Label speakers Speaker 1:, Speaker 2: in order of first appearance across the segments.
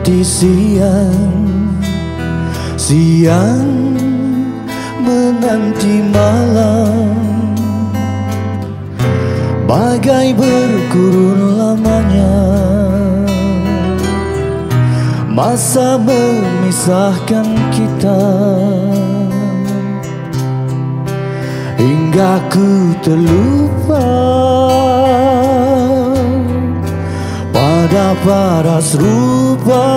Speaker 1: seperti siang menanti malam, bagai berkurun lamanya masa memisahkan kita, hingga ku terlupa pada paras rupa.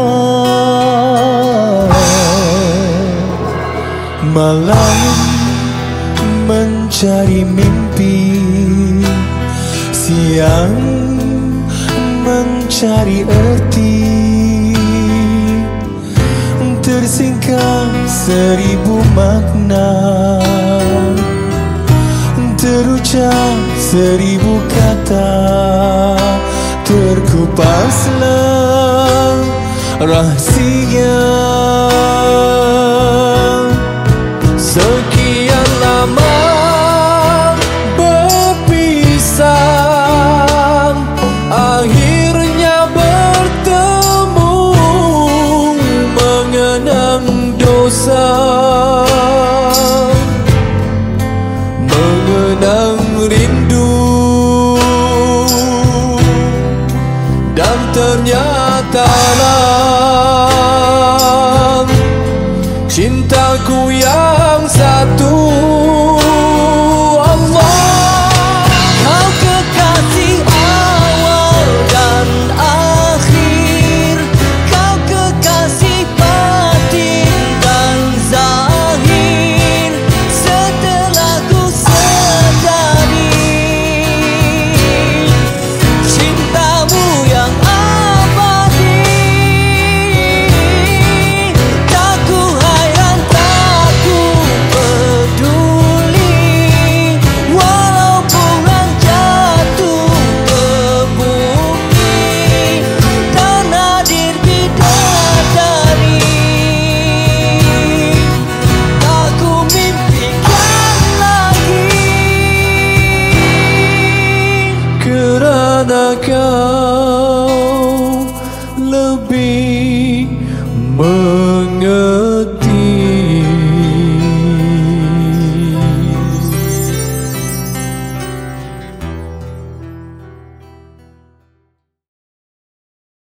Speaker 1: Malam mencari mimpi, siang mencari erti, tersingkap 1000 makna, terucap 1000 kata, terkupaslah rahsia. Sekian lama berpisah, akhirnya bertemu, mengenang dosa, mengenang rindu, dan ternyata cintaku